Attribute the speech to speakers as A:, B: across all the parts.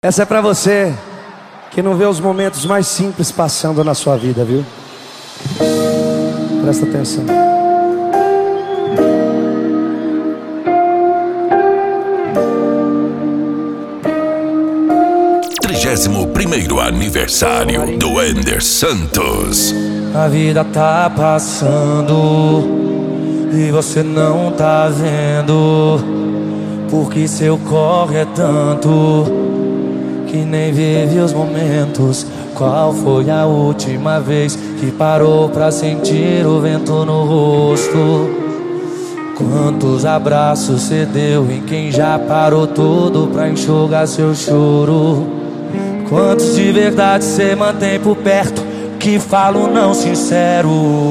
A: Essa é pra você que não vê os momentos mais simples passando na sua vida, viu? Presta atenção.
B: Primeiro aniversário do Ender Santos.
C: A vida tá passando e você não tá vendo, porque seu corre é tanto que nem vive os momentos. Qual foi a última vez que parou pra sentir o vento no rosto? Quantos abraços cê deu em quem já parou tudo pra enxugar seu choro? Quantos de verdade cê mantém por perto que falam não sincero?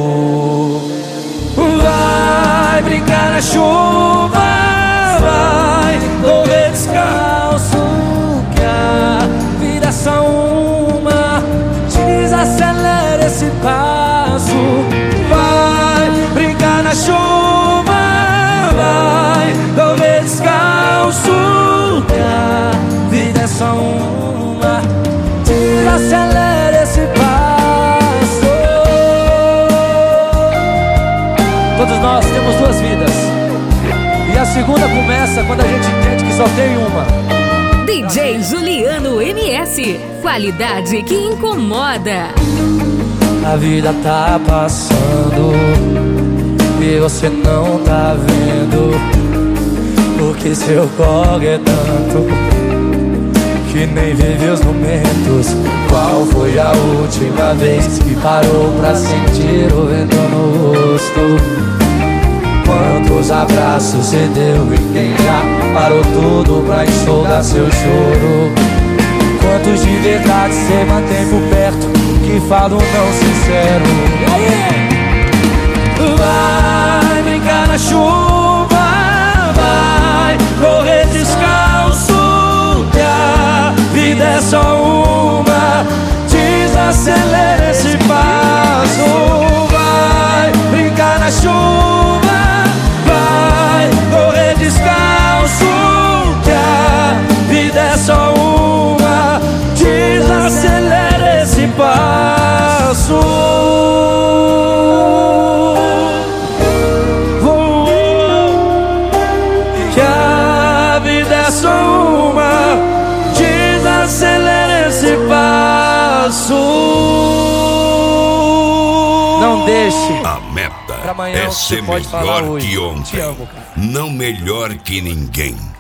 C: Vai brincar na chuva, vai correr descalço, que a vida é só uma. Desacelera esse passo. Vai brincar na chuva, vai correr descalço, que a vida é só uma. Desacelera esse passo. Todos nós temos duas vidas, e a segunda começa quando a gente entende que só tem uma.
D: DJ Juliano MS, qualidade que incomoda.
C: A vida tá passando e você não tá vendo, porque seu corre é tanto que nem vive os momentos. Qual foi a última vez que parou pra sentir o vento no rosto? Quantos abraços cê deu em quem já parou tudo pra enxugar seu choro? Quantos de verdade cê mantém por perto que falam não sincero? E aí? Vai brincar na chuva, vai correr descalço, que a vida é só uma. Desacelera esse passo. Vai brincar na chuva, vai correr descalço, que a vida é só uma. Desacelera esse passo. Que a vida é só uma. Desacelera esse passo. Não deixe.
B: A meta
C: Pra amanhã
B: é
C: você
B: ser
C: pode falar
B: melhor
C: hoje.
B: que
C: Te
B: ontem,
C: amo, cara.
B: não melhor que ninguém.